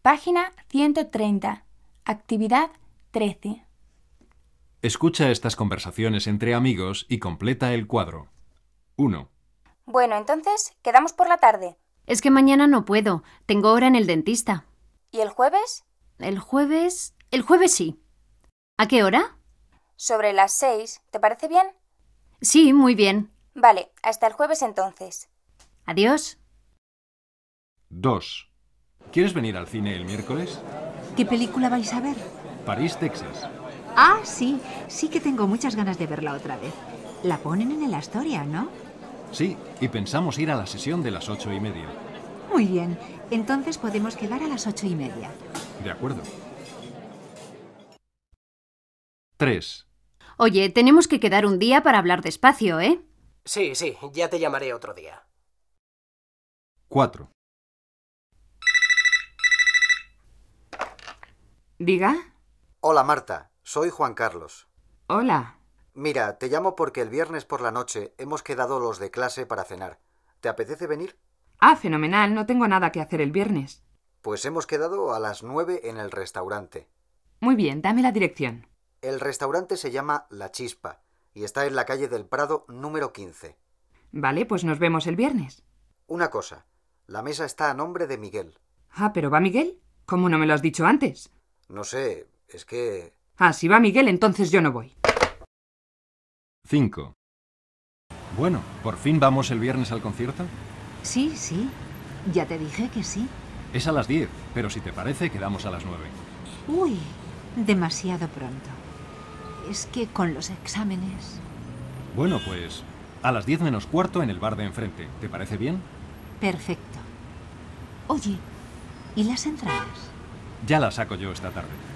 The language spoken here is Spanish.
Página 130. Actividad 13. Escucha estas conversaciones entre amigos y completa el cuadro. 1. Bueno, entonces, ¿quedamos por la tarde? Es que mañana no puedo. Tengo hora en el dentista. ¿Y el jueves? El jueves sí. ¿A qué hora? Sobre las 6. ¿Te parece bien? Sí, muy bien. Vale, hasta el jueves entonces. Adiós. 2. ¿Quieres venir al cine el miércoles? ¿Qué película vais a ver? París, Texas. Ah, sí. Sí que tengo muchas ganas de verla otra vez. La ponen en el Astoria, ¿no? Sí, y pensamos ir a la sesión de las 8:30. Muy bien. Entonces podemos quedar a las 8:30. De acuerdo. 3. Oye, tenemos que quedar un día para hablar despacio, ¿eh? Sí, ya te llamaré otro día. 4. ¿Diga? Hola Marta, soy Juan Carlos. Hola. Mira, te llamo porque el viernes por la noche hemos quedado los de clase para cenar. ¿Te apetece venir? Ah, fenomenal, no tengo nada que hacer el viernes. Pues hemos quedado a las 9 en el restaurante. Muy bien, dame la dirección. El restaurante se llama La Chispa y está en la calle del Prado número 15. Vale, pues nos vemos el viernes. Una cosa, la mesa está a nombre de Miguel. Ah, ¿pero va Miguel? ¿Cómo no me lo has dicho antes? No sé, es que... Ah, si va Miguel, entonces yo no voy. 5. Bueno, ¿por fin vamos el viernes al concierto? Sí. Ya te dije que sí. Es a las 10, pero si te parece, quedamos a las 9. Uy, demasiado pronto. Es que con los exámenes... Bueno, pues a las 10 menos cuarto en el bar de enfrente. ¿Te parece bien? Perfecto. Oye, ¿y las entradas? Ya las saco yo esta tarde.